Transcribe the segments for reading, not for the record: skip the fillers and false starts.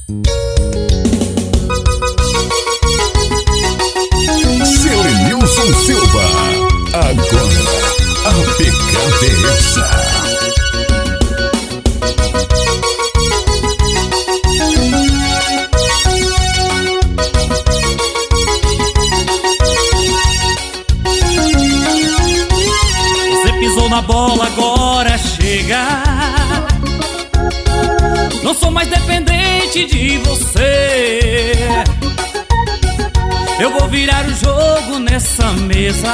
Selenilson Silva, agora a pegada é essa. Pisou na bola, agora chega. Não sou mais dependente de você. Eu vou virar o jogo nessa mesa.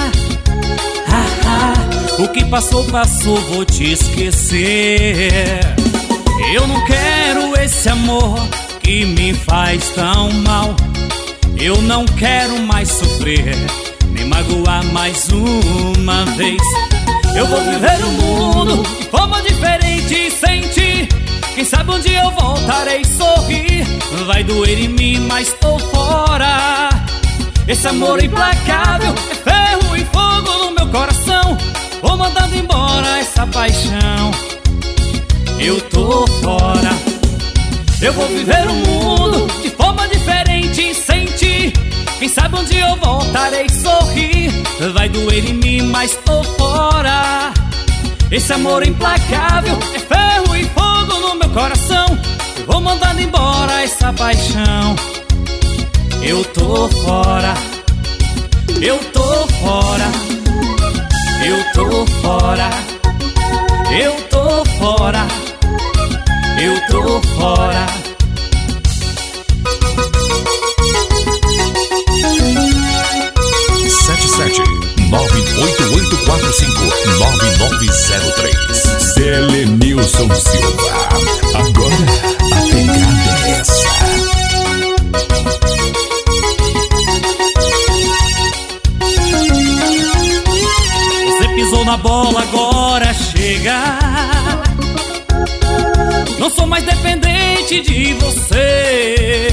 O que passou, passou, vou te esquecer. Eu não quero esse amor que me faz tão mal. Eu não quero mais sofrer, nem magoar mais uma vez. Eu vou viver o mundo de forma diferente sem ti. Quem sabe um dia eu voltarei a sorrir. Vai doer em mim, mas tô fora. Esse amor implacável é ferro e fogo no meu coração. Vou mandando embora essa paixão. Eu tô fora. Eu vou viver o mundo de forma diferente sem ti. Quem sabe um dia eu voltarei a sorrir. Vai doer em mim, mas tô fora. Esse amor implacável é ferro e fogo no meu coração. Eu vou mandando embora essa paixão. Eu tô fora. Eu tô fora. Eu tô fora. Eu tô fora. Eu tô fora. Sete 988459903. Selenilson Silva, agora a pegada é essa. Você pisou na bola, agora chega. Não sou mais dependente de você.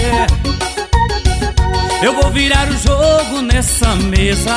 Eu vou virar o jogo nessa mesa.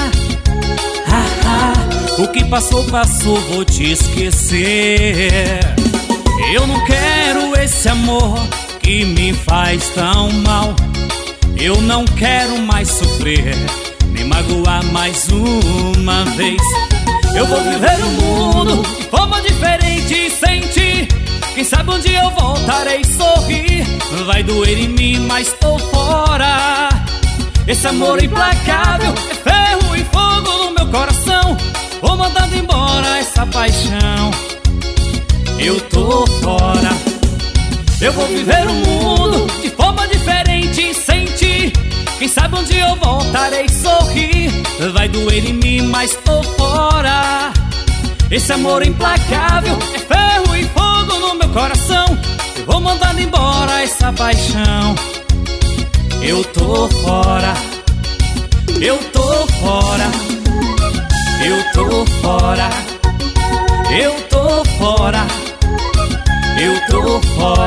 O que passou, passou, vou te esquecer. Eu não quero esse amor que me faz tão mal. Eu não quero mais sofrer, nem magoar mais uma vez. Eu vou viver o mundo de forma diferente sem ti. Quem sabe um dia eu voltarei a sorrir. Vai doer em mim, mas tô fora. Esse amor implacável é ferro e fogo no meu coração. Vou mandando embora essa paixão. Eu tô fora. Eu vou viver o mundo de forma diferente sem ti. Quem sabe um dia eu voltarei a sorrir. Vai doer em mim, mas tô fora. Esse amor implacável é ferro e fogo no meu coração. Eu vou mandando embora essa paixão. Eu tô fora. Eu tô fora. Eu tô fora. Eu tô fora. Eu tô fora.